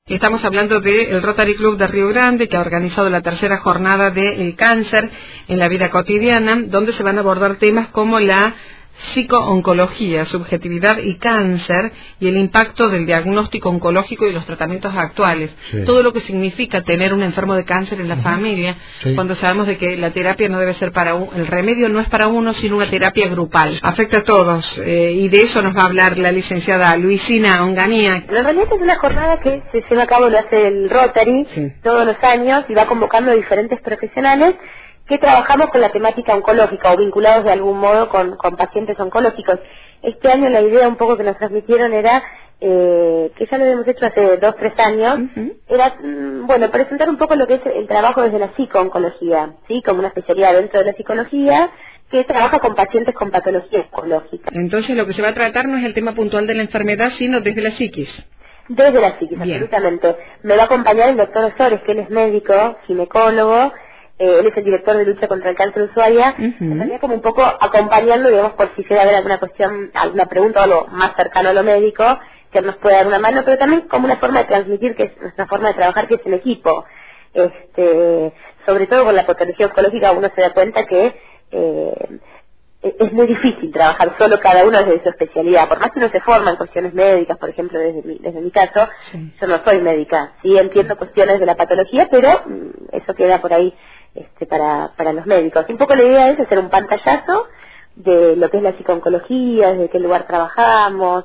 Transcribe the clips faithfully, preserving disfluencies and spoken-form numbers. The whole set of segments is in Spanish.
Estamos hablando del Rotary Club de Río Grande, que ha organizado la tercera jornada del cáncer en la vida cotidiana, donde se van a abordar temas como la psico-oncología, subjetividad y cáncer, y el impacto del diagnóstico oncológico y los tratamientos actuales. Sí. Todo lo que significa tener un enfermo de cáncer en la uh-huh. familia, sí. cuando sabemos de que la terapia no debe ser para uno, el remedio no es para uno, sino una terapia grupal. Afecta a todos, eh, y de eso nos va a hablar la licenciada Luisina Onganía. En realidad es una jornada que se lleva a cabo, lo hace el Rotary sí. todos los años, y va convocando a diferentes profesionales que trabajamos con la temática oncológica o vinculados de algún modo con, con pacientes oncológicos. Este año la idea un poco que nos transmitieron era, eh, que ya lo hemos hecho hace dos, tres años, uh-huh. era, bueno, presentar un poco lo que es el trabajo desde la psico-oncología, ¿sí? Como una especialidad dentro de la psicología que trabaja con pacientes con patología oncológica. Entonces lo que se va a tratar no es el tema puntual de la enfermedad, sino desde la psiquis. Desde la psiquis, Bien. absolutamente. Me va a acompañar el doctor Osores, que él es médico, ginecólogo. Eh, él es el director de lucha contra el cáncer de Ushuaia, uh-huh. estaría como un poco acompañando, digamos, por si llega a haber alguna cuestión, alguna pregunta o algo más cercano a lo médico, que nos pueda dar una mano, pero también como una forma de transmitir, que es nuestra forma de trabajar, que es en equipo. Este, sobre todo con la patología oncológica uno se da cuenta que eh, es muy difícil trabajar solo cada uno desde su especialidad, por más que uno se forma en cuestiones médicas, por ejemplo, desde mi, desde mi caso, sí. yo no soy médica, sí entiendo sí. cuestiones de la patología, pero eso queda por ahí este, para, para los médicos. Un poco la idea es hacer un pantallazo de lo que es la psico-oncología, desde qué lugar trabajamos,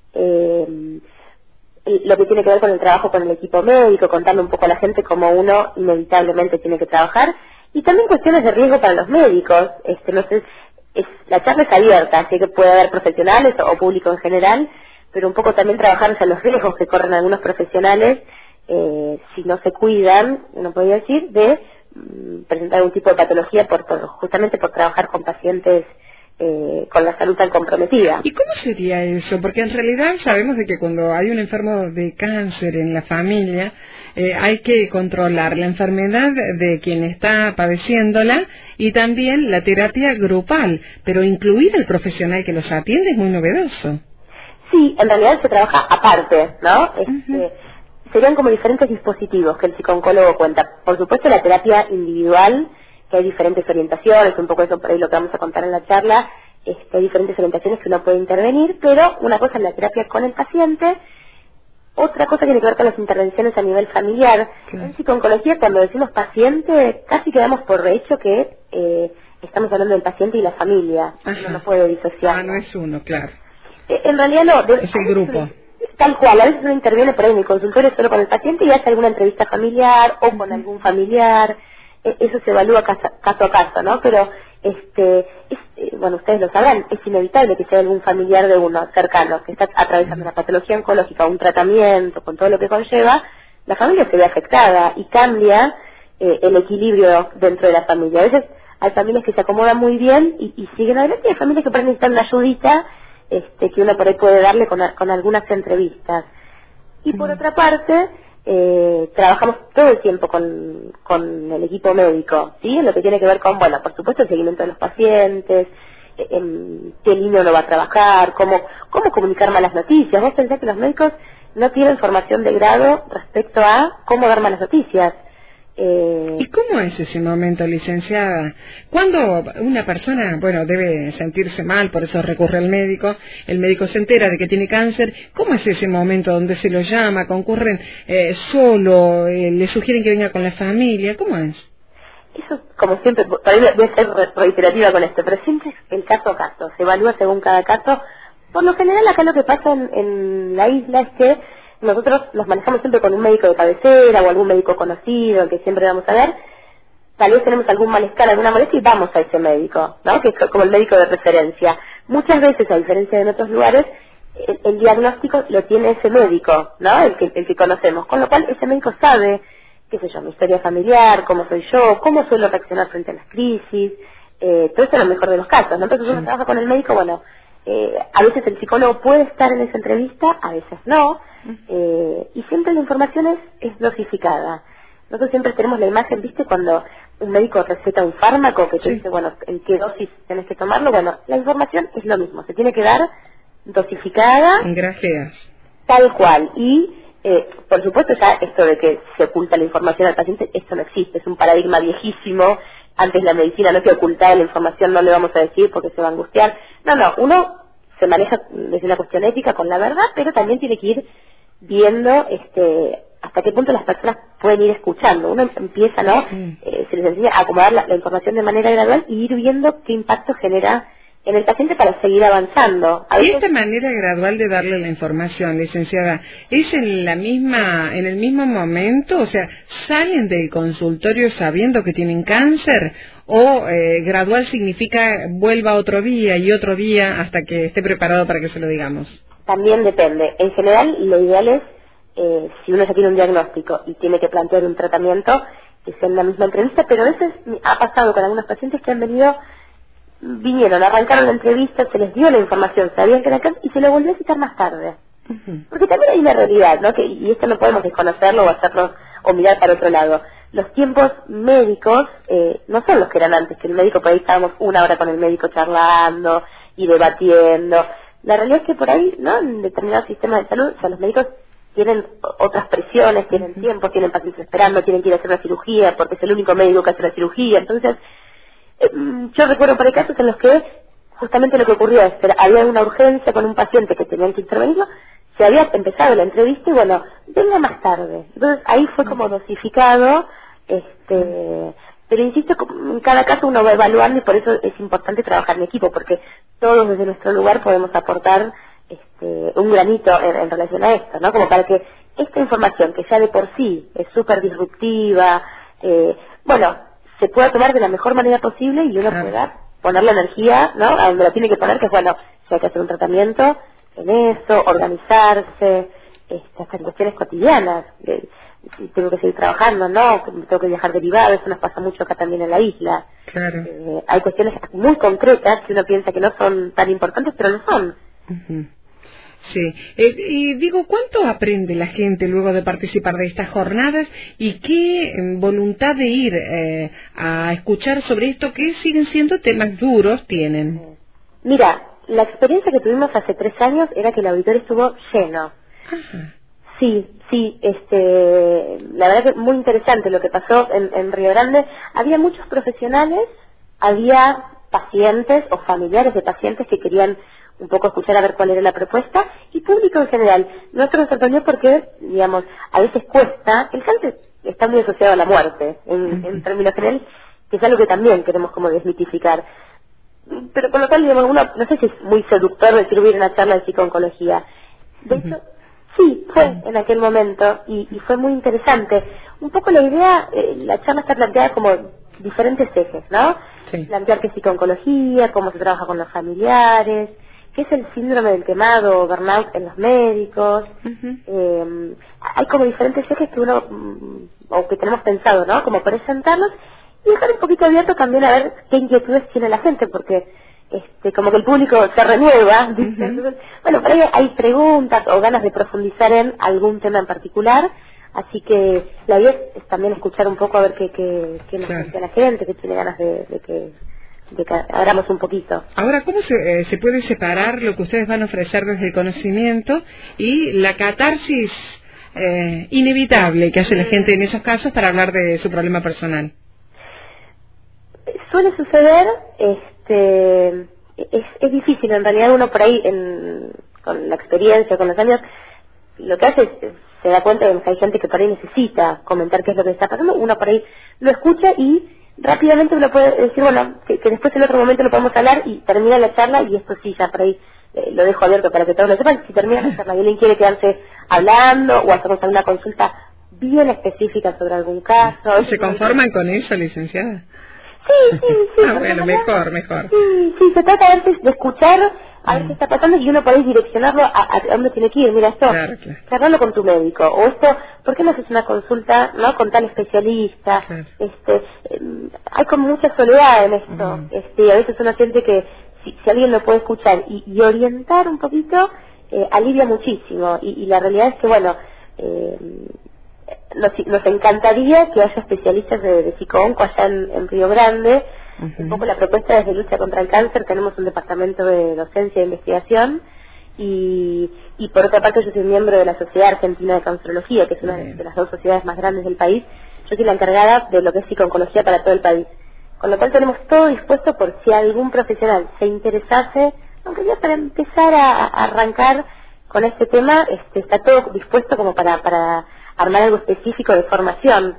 eh, lo que tiene que ver con el trabajo con el equipo médico, contarle un poco a la gente cómo uno inevitablemente tiene que trabajar, y también cuestiones de riesgo para los médicos. Este, no sé, es, la charla es abierta, así que puede haber profesionales o, o público en general, pero un poco también trabajar hacia los riesgos que corren algunos profesionales eh, si no se cuidan, uno podría decir, de mm, presentar algún tipo de patología por, por justamente por trabajar con pacientes Eh, con la salud tan comprometida. ¿Y cómo sería eso? Porque en realidad sabemos de que cuando hay un enfermo de cáncer en la familia, eh, hay que controlar la enfermedad de quien está padeciéndola y también la terapia grupal, pero incluir al profesional que los atiende es muy novedoso. Sí, en realidad se trabaja aparte, ¿no? Este, uh-huh. Serían como diferentes dispositivos que el psicooncólogo cuenta. Por supuesto, la terapia individual, que hay diferentes orientaciones, un poco eso por ahí lo que vamos a contar en la charla, este, hay diferentes orientaciones que uno puede intervenir, pero una cosa es la terapia con el paciente, otra cosa tiene que ver con las intervenciones a nivel familiar. Claro. En psico-oncología, cuando decimos paciente, casi quedamos por hecho que eh, estamos hablando del paciente y la familia. Ajá. Uno no puede disociar. Ah, no es uno, claro. Eh, en realidad no. De, es el grupo. Uno, tal cual, a veces uno interviene por ahí en el consultorio solo con el paciente y hace alguna entrevista familiar o uh-huh. con algún familiar. Eso se evalúa caso, caso a caso, ¿no? Pero, este, es, eh, bueno, ustedes lo sabrán, es inevitable que sea algún familiar de uno cercano que está atravesando una patología oncológica, un tratamiento, con todo lo que conlleva, la familia se ve afectada y cambia eh, el equilibrio dentro de la familia. A veces hay familias que se acomodan muy bien y, y siguen adelante, y hay familias que por ahí necesitan una ayudita este, que uno por ahí puede darle con, con algunas entrevistas. Y por otra parte, Eh, trabajamos todo el tiempo con, con el equipo médico, ¿sí? En lo que tiene que ver con, bueno, por supuesto el seguimiento de los pacientes, eh, en qué línea uno va a trabajar, cómo, cómo comunicar malas noticias. Vos pensás que los médicos no tienen formación de grado respecto a cómo dar malas noticias. Eh... ¿Y cómo es ese momento, licenciada? Cuando una persona, bueno, debe sentirse mal, por eso recurre al médico, el médico se entera de que tiene cáncer, ¿cómo es ese momento donde se lo llama, concurren eh, solo, eh, le sugieren que venga con la familia? ¿Cómo es? Eso, como siempre, por ahí voy a ser reiterativa con esto, pero siempre es el caso a caso, se evalúa según cada caso. Por lo general, acá lo que pasa en, en la isla es que nosotros los manejamos siempre con un médico de cabecera o algún médico conocido que siempre vamos a ver. Tal vez tenemos algún malestar, alguna molestia y vamos a ese médico, ¿no? Que es como el médico de referencia. Muchas veces, a diferencia de en otros lugares, el, el diagnóstico lo tiene ese médico, ¿no? El que, el que conocemos. Con lo cual, ese médico sabe, qué sé yo, mi historia familiar, cómo soy yo, cómo suelo reaccionar frente a las crisis, eh, todo eso es lo mejor de los casos, ¿no? Entonces uno sí. trabaja con el médico, bueno, eh, a veces el psicólogo puede estar en esa entrevista, a veces no, eh, y siempre la información es, es dosificada. Nosotros siempre tenemos la imagen, ¿viste? Cuando un médico receta un fármaco que te sí. dice, bueno, en qué dosis tenés que tomarlo, bueno, la información es lo mismo, se tiene que dar dosificada. En grajeas. Tal cual, y Eh, por supuesto, ya esto de que se oculta la información al paciente, esto no existe, es un paradigma viejísimo. Antes la medicina no se ocultaba la información, no le vamos a decir porque se va a angustiar. No, no, uno se maneja desde una cuestión ética con la verdad, pero también tiene que ir viendo este hasta qué punto las personas pueden ir escuchando. Uno empieza, ¿no? Sí. Eh, se les enseña a acomodar la, la información de manera gradual y ir viendo qué impacto genera en el paciente para seguir avanzando. A veces... Esta manera gradual de darle la información, licenciada, ¿es en la misma, en el mismo momento? O sea, ¿salen del consultorio sabiendo que tienen cáncer? ¿O eh, gradual significa vuelva otro día y otro día hasta que esté preparado para que se lo digamos? También depende. En general, lo ideal es, eh, si uno ya tiene un diagnóstico y tiene que plantear un tratamiento, que sea en la misma entrevista, pero a veces ha pasado con algunos pacientes que han venido... vinieron, arrancaron la entrevista, se les dio la información, sabían que era cáncer y se lo volvió a citar más tarde. Uh-huh. Porque también hay una realidad, ¿no? Que, y esto no podemos desconocerlo o hacerlo o mirar para otro lado. Los tiempos médicos eh, no son los que eran antes, que el médico por ahí estábamos una hora con el médico charlando y debatiendo. La realidad es que por ahí, ¿no? En determinados sistemas de salud, o sea, los médicos tienen otras presiones, tienen uh-huh. tiempo, tienen pacientes esperando, tienen que ir a hacer una cirugía porque es el único médico que hace la cirugía. Entonces, yo recuerdo por ahí casos en los que justamente lo que ocurrió es que había una urgencia con un paciente que tenían que intervenirlo, se había empezado la entrevista y bueno, venga más tarde. Entonces ahí fue como dosificado, este, pero insisto, en cada caso uno va evaluando y por eso es importante trabajar en equipo, porque todos desde nuestro lugar podemos aportar este, un granito en, en relación a esto, ¿no? Como para que esta información que ya de por sí es súper disruptiva, eh, bueno, se pueda tomar de la mejor manera posible y uno pueda poner la energía, ¿no? A donde la tiene que poner, que es, bueno, si hay que hacer un tratamiento, en eso, organizarse, este, hasta en cuestiones cotidianas. De, si tengo que seguir trabajando, ¿no? Tengo que viajar derivado, eso nos pasa mucho acá también en la isla. Claro. Eh, hay cuestiones muy concretas que uno piensa que no son tan importantes, pero lo son. Uh-huh. Sí, eh, y digo, ¿cuánto aprende la gente luego de participar de estas jornadas y qué eh, voluntad de ir eh, a escuchar sobre esto que siguen siendo temas duros tienen? Mira, la experiencia que tuvimos hace tres años era que el auditorio estuvo lleno. Ajá. Sí, sí, este, la verdad que muy interesante lo que pasó en, en Río Grande. Había muchos profesionales, había pacientes o familiares de pacientes que querían un poco escuchar a ver cuál era la propuesta, y público en general. Nosotros nos sorprendió porque, digamos, a veces cuesta, el cáncer está muy asociado a la muerte, en, uh-huh. en términos generales, que es algo que también queremos como desmitificar. Pero por lo cual, digamos, uno, no sé si es muy seductor decir hubiera una charla de psicooncología. De uh-huh. hecho, sí, fue en aquel momento, y, y fue muy interesante. Un poco la idea, eh, la charla está planteada como diferentes ejes, ¿no? Sí. Plantear qué es psicooncología, cómo se trabaja con los familiares, qué es el síndrome del quemado o burnout en los médicos. Uh-huh. Eh, hay como diferentes ejes que uno, o que tenemos pensado, ¿no? Como presentarlos y dejar un poquito abierto también a ver qué inquietudes tiene la gente, porque este como que el público se renueva, ¿viste? Uh-huh. Entonces, bueno, por ahí hay preguntas o ganas de profundizar en algún tema en particular, así que la idea es también escuchar un poco a ver qué, qué, qué nos claro. dice la gente, qué tiene ganas de, de que... de que abramos un poquito. Ahora, ¿cómo se, eh, se puede separar lo que ustedes van a ofrecer desde el conocimiento y la catarsis eh, inevitable que hace la gente en esos casos para hablar de su problema personal? Suele suceder, este, es, es difícil en realidad. Uno por ahí, en, con la experiencia, con los años, lo que hace es, se da cuenta de que hay gente que por ahí necesita comentar qué es lo que está pasando, uno por ahí lo escucha y rápidamente uno puede decir, bueno, que, que después en otro momento lo podemos hablar y termina la charla, y esto sí, ya por ahí eh, lo dejo abierto para que todos lo sepan. Si termina la charla y alguien quiere quedarse hablando o hacemos alguna consulta bien específica sobre algún caso. ¿Se conforman con eso, licenciada? Sí, sí, sí. Ah, bueno, mejor, mejor. Sí, sí, se trata a veces de escuchar a ver qué está pasando y uno puede direccionarlo a, a, a dónde tiene que ir. Mira, esto, claro, claro. Charlarlo con tu médico, o esto, ¿por qué no haces una consulta, no, con tal especialista? Claro. Este, eh, hay como mucha soledad en esto. Uh-huh. Este, a veces uno siente que si, si alguien lo puede escuchar y, y orientar un poquito, eh, alivia muchísimo. Y, y la realidad es que, bueno, eh, nos, nos encantaría que haya especialistas de, de psicoonco allá en, en Río Grande. Uh-huh. Un poco la propuesta desde Lucha contra el Cáncer, tenemos un departamento de docencia e investigación y, y por otra parte yo soy miembro de la Sociedad Argentina de Cancerología, que es una de las dos sociedades más grandes del país. Yo soy la encargada de lo que es psico-oncología para todo el país. Con lo cual tenemos todo dispuesto por si algún profesional se interesase, aunque ya para empezar a, a arrancar con este tema, este, está todo dispuesto como para, para armar algo específico de formación.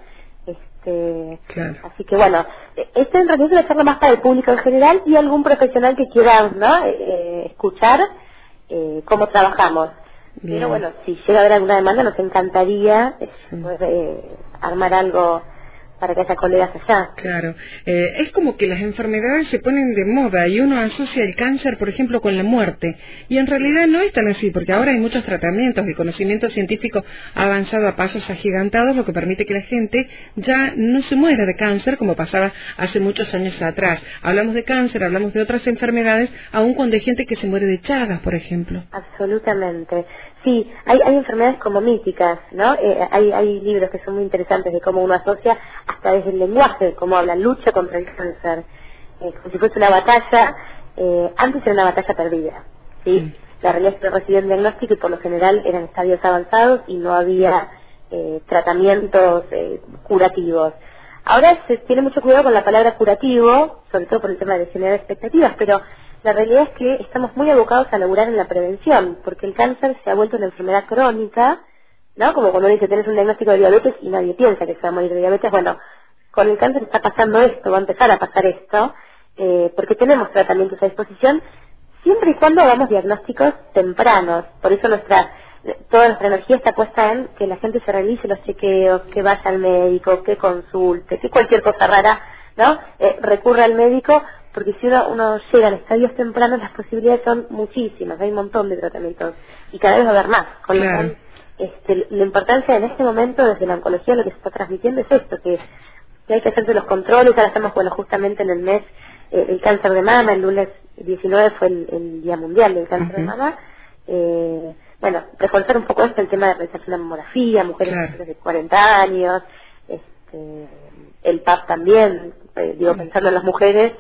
Este, claro. Así que bueno, esta en realidad es una charla más para el público en general y algún profesional que quiera, ¿no? eh, escuchar eh, cómo trabajamos. Bien. Pero bueno, si llega a haber alguna demanda nos encantaría sí. poder eh, armar algo para que haya colegas allá. Claro, eh, es como que las enfermedades se ponen de moda y uno asocia el cáncer, por ejemplo, con la muerte, y en realidad no es tan así, porque ahora hay muchos tratamientos, el conocimiento científico ha avanzado a pasos agigantados, lo que permite que la gente ya no se muera de cáncer como pasaba hace muchos años atrás. Hablamos de cáncer, hablamos de otras enfermedades, aun cuando hay gente que se muere de Chagas, por ejemplo. Absolutamente. Sí, hay, hay enfermedades como míticas, ¿no? Eh, hay, hay libros que son muy interesantes de cómo uno asocia hasta desde el lenguaje, cómo habla, lucha contra el cáncer, eh, como si fuese una batalla, eh, antes era una batalla perdida, ¿sí? Sí. La realidad es que recibían diagnóstico y por lo general eran estadios avanzados y no había eh, tratamientos eh, curativos. Ahora se tiene mucho cuidado con la palabra curativo, sobre todo por el tema de generar expectativas, pero la realidad es que estamos muy abocados a laburar en la prevención, porque el cáncer se ha vuelto una enfermedad crónica, ¿no? Como cuando uno dice, tenés un diagnóstico de diabetes y nadie piensa que se va a morir de diabetes. Bueno, con el cáncer está pasando esto, va a empezar a pasar esto, eh, porque tenemos tratamientos a disposición, siempre y cuando hagamos diagnósticos tempranos. Por eso nuestra toda nuestra energía está puesta en que la gente se realice los chequeos, que vaya al médico, que consulte, que cualquier cosa rara, ¿no? Eh, recurra al médico, porque si uno, uno llega en estadios tempranos las posibilidades son muchísimas, hay un montón de tratamientos y cada vez va a haber más, con claro. lo cual este, la importancia en este momento desde la oncología lo que se está transmitiendo es esto, que, que hay que hacerse los controles. Ahora estamos, bueno, justamente en el mes eh, el cáncer de mama, el lunes diecinueve fue el, el Día Mundial del Cáncer uh-huh. de Mama. eh, bueno, reforzar un poco esto, el tema de realizar una mamografía, mujeres claro. de cuarenta años, este, el P A P también, eh, digo, pensando en las mujeres,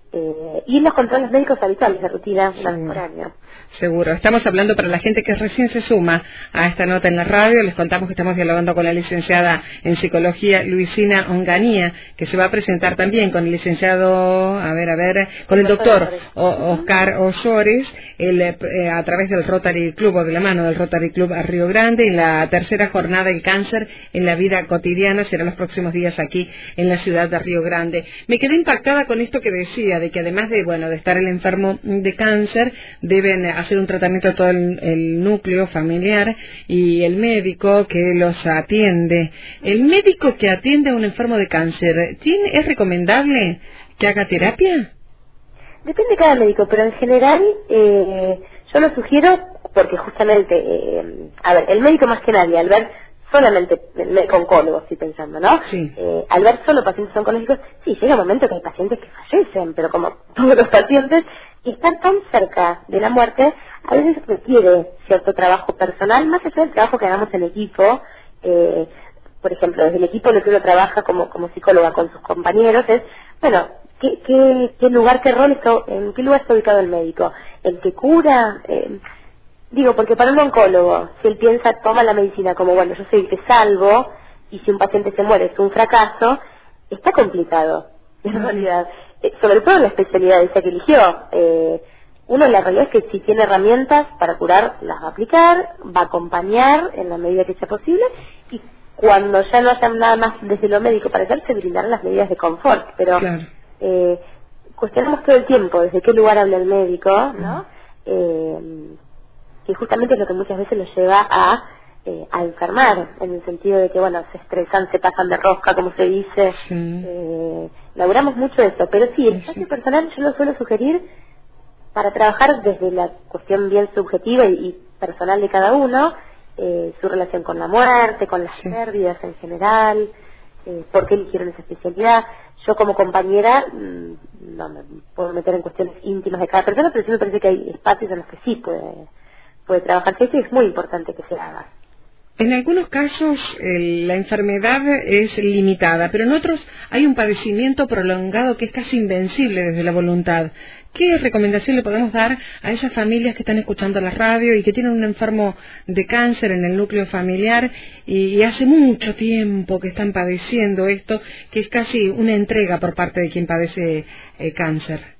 Eh, y los controles médicos habituales de rutina una vez por año. Seguro. Estamos hablando para la gente que recién se suma a esta nota en la radio. Les contamos que estamos dialogando con la licenciada en psicología Luisina Onganía, que se va a presentar también con el licenciado, a ver, a ver, con el doctor Oscar Osores, el, eh, a través del Rotary Club, o de la mano del Rotary Club a Río Grande, en la tercera jornada del cáncer en la vida cotidiana. Será los próximos días aquí en la ciudad de Río Grande. Me quedé impactada con esto que decía, de que además de bueno de estar el enfermo de cáncer, deben hacer un tratamiento a todo el, el núcleo familiar y el médico que los atiende. El médico que atiende a un enfermo de cáncer, ¿tiene, ¿es recomendable que haga terapia? Depende de cada médico, pero en general eh, yo lo sugiero porque justamente, eh, a ver, el médico más que nadie, al ver solamente el médico oncólogo, estoy pensando, ¿no? Sí. Eh, al ver solo pacientes oncológicos, sí, llega un momento que hay pacientes que fallecen, pero como todos los pacientes, y estar tan cerca de la muerte, a veces requiere cierto trabajo personal, más allá del trabajo que hagamos en equipo. Eh, por ejemplo, desde el equipo en el que uno trabaja como, como psicóloga con sus compañeros, es, bueno, ¿qué, qué, qué lugar, qué rol, está, en qué lugar está ubicado el médico? ¿El que cura? Eh, Digo, porque para un oncólogo, si él piensa, toma la medicina como, bueno, yo soy el que salvo, y si un paciente se muere es un fracaso, está complicado, en realidad. Eh, sobre todo en la especialidad esa que eligió. Eh, uno, la realidad es que si tiene herramientas para curar, las va a aplicar, va a acompañar en la medida que sea posible, y cuando ya no haya nada más desde lo médico para hacer, se brindarán las medidas de confort. Pero claro. eh, cuestionamos todo el tiempo desde qué lugar habla el médico, ¿no? Eh, que justamente es lo que muchas veces los lleva a, eh, a enfermar, en el sentido de que, bueno, se estresan, se pasan de rosca, como se dice. Sí. Eh, laburamos mucho eso, pero sí, el espacio sí. personal yo lo suelo sugerir para trabajar desde la cuestión bien subjetiva y, y personal de cada uno, eh, su relación con la muerte, con las sí. pérdidas en general, eh, por qué eligieron esa especialidad. Yo como compañera mmm, no me puedo meter en cuestiones íntimas de cada persona, pero sí me parece que hay espacios en los que sí puede... puede trabajarse esto y es muy importante que se haga. En algunos casos eh, la enfermedad es limitada, pero en otros hay un padecimiento prolongado que es casi invencible desde la voluntad. ¿Qué recomendación le podemos dar a esas familias que están escuchando la radio y que tienen un enfermo de cáncer en el núcleo familiar y, y hace mucho tiempo que están padeciendo esto, que es casi una entrega por parte de quien padece eh, cáncer?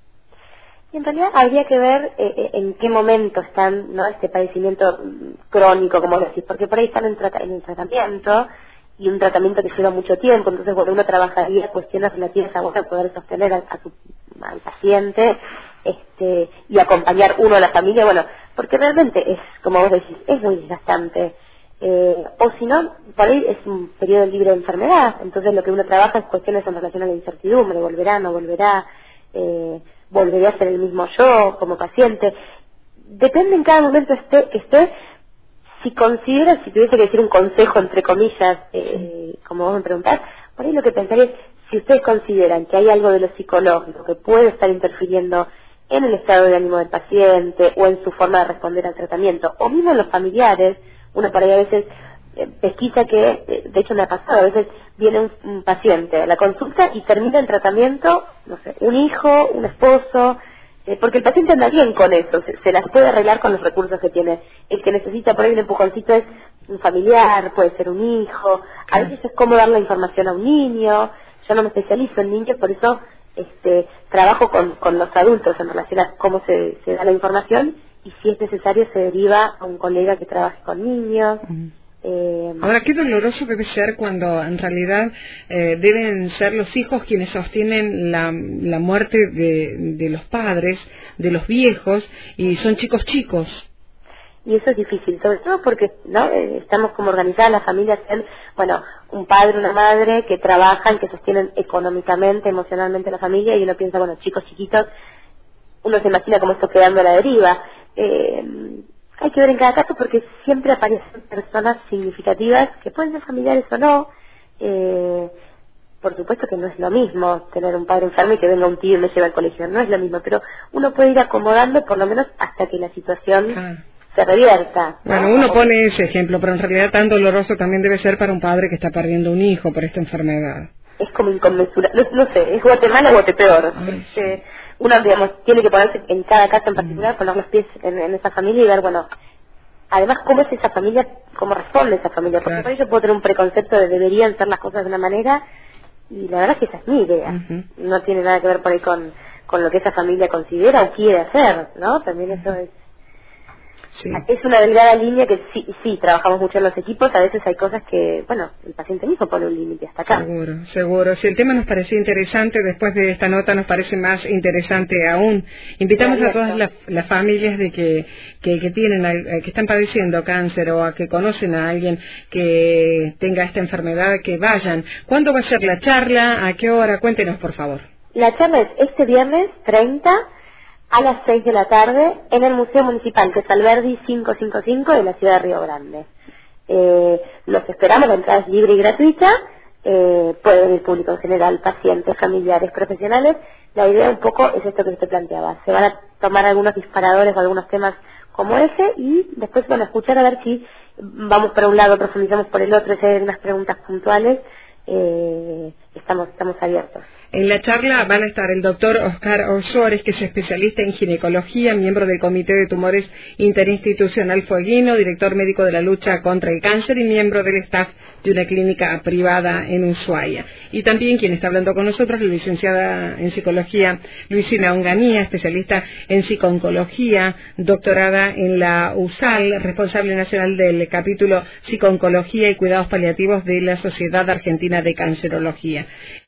En realidad habría que ver eh, en qué momento están, ¿no?, este padecimiento crónico, como decís, porque por ahí están en, trata en el tratamiento y un tratamiento que lleva mucho tiempo, entonces bueno, uno trabajaría cuestiones relativas a bueno, poder sostener a, a su, al paciente este, y acompañar uno a la familia, bueno, porque realmente es, como vos decís, es muy desgastante. Eh, o si no, por ahí es un periodo libre de enfermedad, entonces lo que uno trabaja es cuestiones en relación a la incertidumbre, volverá, no volverá, eh, volvería a ser el mismo yo como paciente. Depende en cada momento esté, que esté, si considera, si tuviese que decir un consejo entre comillas, eh, como vos me preguntás, por ahí lo que pensaría es, si ustedes consideran que hay algo de lo psicológico que puede estar interfiriendo en el estado de ánimo del paciente o en su forma de responder al tratamiento, o mismo en los familiares, uno por ahí a veces eh, pesquisa que, eh, de hecho me ha pasado, a veces viene un, un paciente a la consulta y termina el tratamiento, no sé, un hijo, un esposo, eh, porque el paciente anda bien con eso, se, se las puede arreglar con los recursos que tiene. El que necesita por ahí un empujoncito es un familiar, puede ser un hijo, a veces es cómo dar la información a un niño. Yo no me especializo en niños, por eso este, trabajo con, con los adultos en relación a cómo se, se da la información y si es necesario se deriva a un colega que trabaje con niños. Uh-huh. Eh, Ahora, qué doloroso debe ser cuando en realidad eh, deben ser los hijos quienes sostienen la, la muerte de, de los padres, de los viejos, y son chicos chicos. Y eso es difícil, sobre todo porque no eh, estamos como organizadas las familias en, bueno, un padre, una madre que trabajan, que sostienen económicamente, emocionalmente la familia, y uno piensa, bueno, chicos chiquitos, uno se imagina como esto quedando a la deriva. Eh, hay que ver en cada caso porque siempre aparecen personas significativas que pueden ser familiares o no. Eh, por supuesto que no es lo mismo tener un padre enfermo y que venga un tío y me lleve al colegio, no es lo mismo, pero uno puede ir acomodando por lo menos hasta que la situación ah. se revierta, ¿no? Bueno, uno pone ese ejemplo, pero en realidad tan doloroso también debe ser para un padre que está perdiendo un hijo por esta enfermedad. Es como inconmensurable, no, no sé, es Guatemala o Guatepeor. Ay, sí. eh, uno, digamos, tiene que ponerse en cada caso en particular, mm. poner los pies en, en esa familia y ver, bueno, además cómo es esa familia, cómo responde esa familia, porque claro. por ahí yo puedo tener un preconcepto de deberían ser las cosas de una manera y la verdad es que esa es mi idea, uh-huh. no tiene nada que ver por ahí con, con lo que esa familia considera o quiere hacer, ¿no? También eso es Sí. Es una delgada línea que sí, sí, trabajamos mucho en los equipos, a veces hay cosas que, bueno, el paciente mismo pone un límite hasta acá. Seguro, seguro. Si el tema nos parecía interesante, después de esta nota nos parece más interesante aún. Invitamos a todas las, las familias de que, que, que tienen, que están padeciendo cáncer o a que conocen a alguien que tenga esta enfermedad, que vayan. ¿Cuándo va a ser la charla? ¿A qué hora? Cuéntenos, por favor. La charla es este viernes treinta a las seis de la tarde en el Museo Municipal, que es Alberdi quinientos cincuenta y cinco de la ciudad de Río Grande. Eh, los esperamos, la entrada es libre y gratuita, eh, puede venir público en general, pacientes, familiares, profesionales. La idea un poco es esto que usted planteaba, se van a tomar algunos disparadores o algunos temas como ese y después van a escuchar a ver si vamos por un lado, profundizamos por el otro, si hay unas preguntas puntuales. Eh, estamos estamos abiertos. En la charla van a estar el doctor Oscar Osores, que es especialista en ginecología, miembro del Comité de Tumores Interinstitucional Fueguino, director médico de la lucha contra el cáncer y miembro del staff de una clínica privada en Ushuaia. Y también quien está hablando con nosotros, la licenciada en psicología Luisina Onganía, especialista en psicooncología, doctorada en la U S A L, responsable nacional del capítulo Psicooncología y Cuidados Paliativos de la Sociedad Argentina de Cancerología.